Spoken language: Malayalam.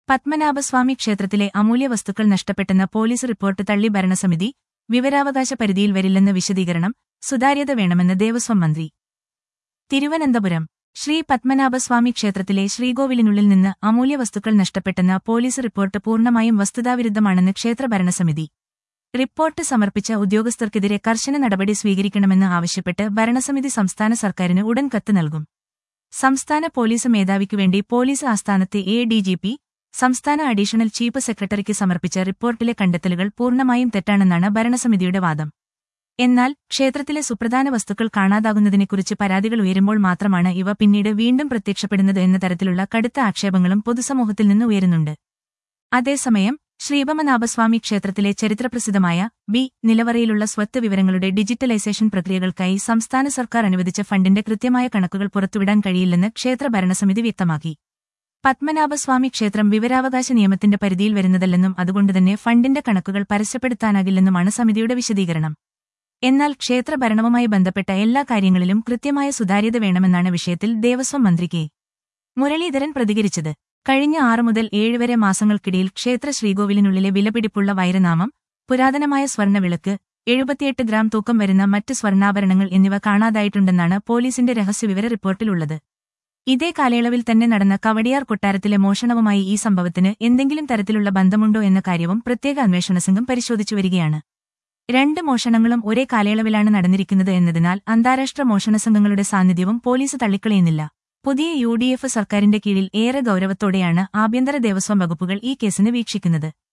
പത്മനാഭസ്വാമി ക്ഷേത്രത്തിലെ അമൂല്യ വസ്തുക്കൾ നഷ്ടപ്പെട്ടെന്ന പോലീസ് റിപ്പോർട്ട് തള്ളി ഭരണസമിതി, വിവരാവകാശ പരിധിയിൽ വരില്ലെന്ന് വിശദീകരണം, സുതാര്യത വേണമെന്ന് ദേവസ്വം മന്ത്രി. തിരുവനന്തപുരം ശ്രീ പത്മനാഭസ്വാമി ക്ഷേത്രത്തിലെ ശ്രീകോവിലിനുള്ളിൽ നിന്ന് അമൂല്യ വസ്തുക്കൾ നഷ്ടപ്പെട്ടെന്ന പോലീസ് റിപ്പോർട്ട് പൂർണ്ണമായും വസ്തുതാവിരുദ്ധമാണെന്ന് ക്ഷേത്ര ഭരണസമിതി. റിപ്പോർട്ട് സമർപ്പിച്ച ഉദ്യോഗസ്ഥർക്കെതിരെ കർശന നടപടി സ്വീകരിക്കണമെന്ന് ആവശ്യപ്പെട്ട് ഭരണസമിതി സംസ്ഥാന സർക്കാരിന് ഉടൻ കത്ത് നൽകും. സംസ്ഥാന പോലീസ് മേധാവിക്കുവേണ്ടി പോലീസ് ആസ്ഥാനത്തെ എഡിജിപി, സംസ്ഥാന അഡീഷണൽ ചീഫ് സെക്രട്ടറിക്ക് സമർപ്പിച്ച റിപ്പോർട്ടിലെ കണ്ടെത്തലുകൾ പൂർണ്ണമായും തെറ്റാണെന്നാണ് ഭരണസമിതിയുടെ വാദം. എന്നാൽ ക്ഷേത്രത്തിലെ സുപ്രധാന വസ്തുക്കൾ കാണാതാകുന്നതിനെക്കുറിച്ച് പരാതികൾ ഉയരുമ്പോൾ മാത്രമാണ് ഇവ പിന്നീട് വീണ്ടും പ്രത്യക്ഷപ്പെടുന്നത് എന്ന തരത്തിലുള്ള കടുത്ത ആക്ഷേപങ്ങളും പൊതുസമൂഹത്തിൽ നിന്ന് ഉയരുന്നുണ്ട്. അതേസമയം ശ്രീപത്മനാഭസ്വാമി ക്ഷേത്രത്തിലെ ചരിത്രപ്രസിദ്ധമായ നിലവറയിലുള്ള സ്വത്ത് വിവരങ്ങളുടെ ഡിജിറ്റലൈസേഷൻ പ്രക്രിയകൾക്കായി സംസ്ഥാന സർക്കാർ അനുവദിച്ച ഫണ്ടിന്റെ കൃത്യമായ കണക്കുകൾ പുറത്തുവിടാൻ കഴിയില്ലെന്ന് ക്ഷേത്ര ഭരണസമിതി വ്യക്തമാക്കി. പത്മനാഭസ്വാമി ക്ഷേത്രം വിവരാവകാശ നിയമത്തിന്റെ പരിധിയിൽ വരുന്നതല്ലെന്നും അതുകൊണ്ടുതന്നെ ഫണ്ടിന്റെ കണക്കുകൾ പരസ്യപ്പെടുത്താനാകില്ലെന്നുമാണ് സമിതിയുടെ വിശദീകരണം. എന്നാൽ ക്ഷേത്ര ഭരണവുമായി ബന്ധപ്പെട്ട എല്ലാ കാര്യങ്ങളിലും കൃത്യമായ സുതാര്യത വേണമെന്നാണ് വിഷയത്തിൽ ദേവസ്വം മന്ത്രി കെ. മുരളീധരൻ പ്രതികരിച്ചത്. കഴിഞ്ഞ 6 മുതൽ 7 വരെ മാസങ്ങൾക്കിടയിൽ ക്ഷേത്ര ശ്രീകോവിലിനുള്ളിലെ വിലപിടിപ്പുള്ള വൈരനാമം, പുരാതനമായ സ്വർണ്ണവിളക്ക്, 78 ഗ്രാം തൂക്കം വരുന്ന മറ്റ് സ്വർണ്ണാഭരണങ്ങൾ എന്നിവ കാണാതായിട്ടുണ്ടെന്നാണ് പോലീസിന്റെ രഹസ്യവിവര റിപ്പോർട്ടിലുള്ളത്. ഇതേ കാലയളവിൽ തന്നെ നടന്ന കവടിയാർ കൊട്ടാരത്തിലെ മോഷണവുമായി ഈ സംഭവത്തിന് എന്തെങ്കിലും തരത്തിലുള്ള ബന്ധമുണ്ടോ എന്ന കാര്യവും പ്രത്യേക അന്വേഷണ സംഘം പരിശോധിച്ചുവരികയാണ്. 2 മോഷണങ്ങളും ഒരേ കാലയളവിലാണ് നടന്നിരിക്കുന്നത് എന്നതിനാൽ അന്താരാഷ്ട്ര മോഷണ സംഘങ്ങളുടെ സാന്നിധ്യവും പോലീസ് തള്ളിക്കളയുന്നില്ല. പുതിയ UDF സർക്കാരിന്റെ കീഴിൽ ഏറെ ഗൌരവത്തോടെയാണ് ആഭ്യന്തര ദേവസ്വം വകുപ്പുകൾ ഈ കേസിന് വീക്ഷിക്കുന്നത്.